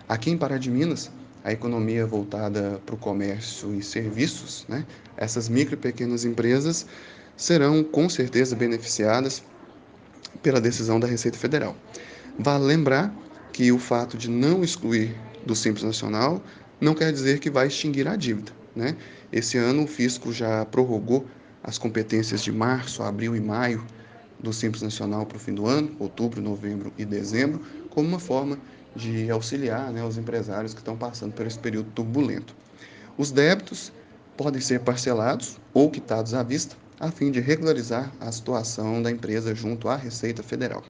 Aqui em Pará de Minas, a economia voltada para o comércio e serviços, né, essas micro e pequenas empresas serão com certeza beneficiadas pela decisão da Receita Federal. Vale lembrar que o fato de não excluir do Simples Nacional não quer dizer que vai extinguir a dívida, né? Esse ano o fisco já prorrogou as competências de março, abril e maio do Simples Nacional para o fim do ano, outubro, novembro e dezembro, como uma forma de auxiliar, né, os empresários que estão passando por esse período turbulento. Os débitos podem ser parcelados ou quitados à vista, a fim de regularizar a situação da empresa junto à Receita Federal.